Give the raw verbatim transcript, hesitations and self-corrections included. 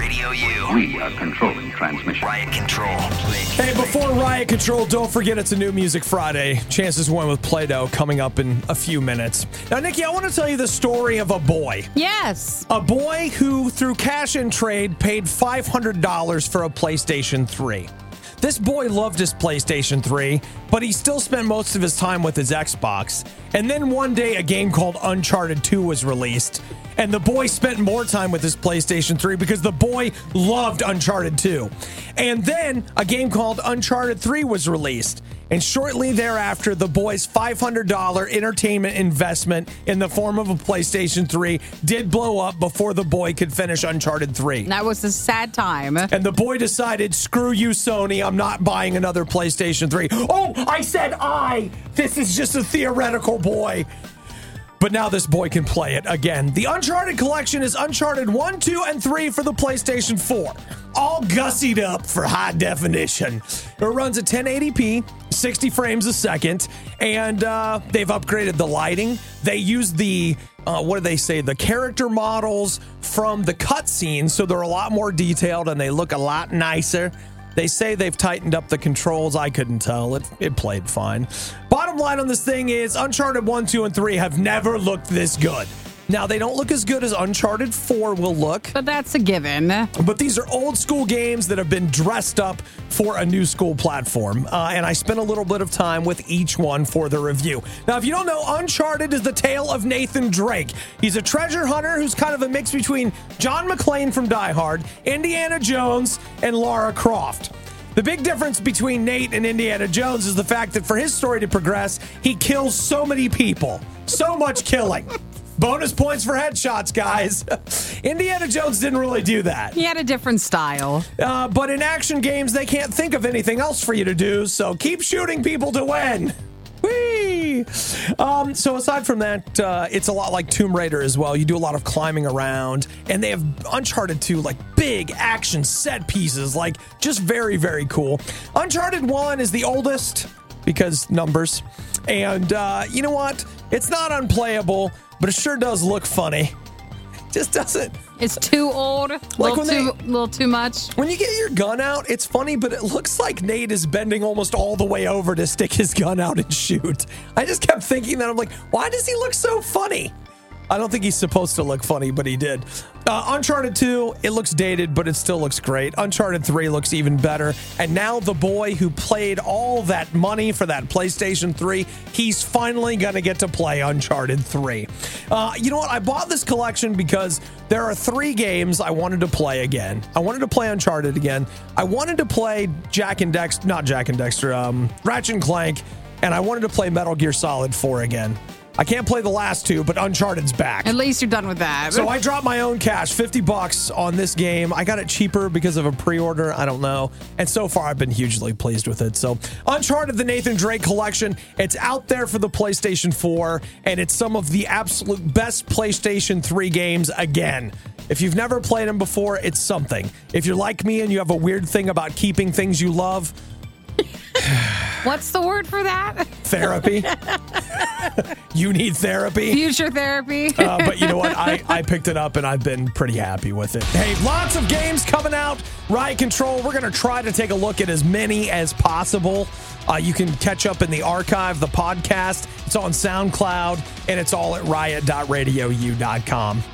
Radio U. We are controlling transmission. Riot Control. Hey, before Riot Control, don't forget it's a New Music Friday. Chances win with Play-Doh coming up in a few minutes. Now, Nikki, I want to tell you the story of a boy. Yes. A boy who, through cash and trade, paid five hundred dollars for a PlayStation three. This boy loved his PlayStation three, but he still spent most of his time with his Xbox. And then one day, a game called Uncharted two was released, and the boy spent more time with his PlayStation three because the boy loved Uncharted two. And then a game called Uncharted three was released. And shortly thereafter, the boy's five hundred dollars entertainment investment in the form of a PlayStation three did blow up before the boy could finish Uncharted three. That was a sad time. And the boy decided, screw you, Sony, I'm not buying another PlayStation three. Oh, I said I! This is just a theoretical, boy. But now this boy can play it again. The Uncharted collection is Uncharted one, two, and three for the PlayStation four. All gussied up for high definition. It runs at ten eighty p, sixty frames a second, and uh, they've upgraded the lighting. They use the, uh, what do they say, the character models from the cutscenes, so they're a lot more detailed and they look a lot nicer. They say they've tightened up the controls. I couldn't tell. It, it played fine. Bottom line on this thing is Uncharted one, two, and three have never looked this good. Now, they don't look as good as Uncharted four will look. But that's a given. But these are old school games that have been dressed up for a new school platform. Uh, and I spent a little bit of time with each one for the review. Now, if you don't know, Uncharted is the tale of Nathan Drake. He's a treasure hunter who's kind of a mix between John McClane from Die Hard, Indiana Jones, and Lara Croft. The big difference between Nate and Indiana Jones is the fact that for his story to progress, he kills so many people. So much killing. Bonus points for headshots, guys. Indiana Jones didn't really do that. He had a different style. Uh, but in action games, they can't think of anything else for you to do, so keep shooting people to win. Whee! Um, so aside from that, uh, it's a lot like Tomb Raider as well. You do a lot of climbing around, and they have Uncharted two, like big action set pieces, like just very, very cool. Uncharted one is the oldest because numbers. And uh, you know what? It's not unplayable, but it sure does look funny. Just doesn't. It's too old. Like little when too, they- little too much. When you get your gun out, it's funny, but it looks like Nate is bending almost all the way over to stick his gun out and shoot. I just kept thinking that. I'm like, why does he look so funny? I don't think he's supposed to look funny, but he did. Uh, Uncharted two, it looks dated, but it still looks great. Uncharted three looks even better. And now the boy who played all that money for that PlayStation three, he's finally going to get to play Uncharted three. Uh, you know what? I bought this collection because there are three games I wanted to play again. I wanted to play Uncharted again. I wanted to play Jack and Dexter, not Jack and Dexter, um, Ratchet and Clank, and I wanted to play Metal Gear Solid four again. I can't play the last two, but Uncharted's back. At least you're done with that. So I dropped my own cash, fifty bucks on this game. I got it cheaper because of a pre-order. I don't know. And so far, I've been hugely pleased with it. So Uncharted, the Nathan Drake collection, it's out there for the PlayStation four, and it's some of the absolute best PlayStation three games again. If you've never played them before, it's something. If you're like me and you have a weird thing about keeping things you love, what's the word for that? Therapy. You need therapy. Future therapy. uh, but you know what? I, I picked it up and I've been pretty happy with it. Hey, lots of games coming out. Riot Control. We're going to try to take a look at as many as possible. Uh, you can catch up in the archive, the podcast. It's on SoundCloud, and it's all at riot dot radio u dot com.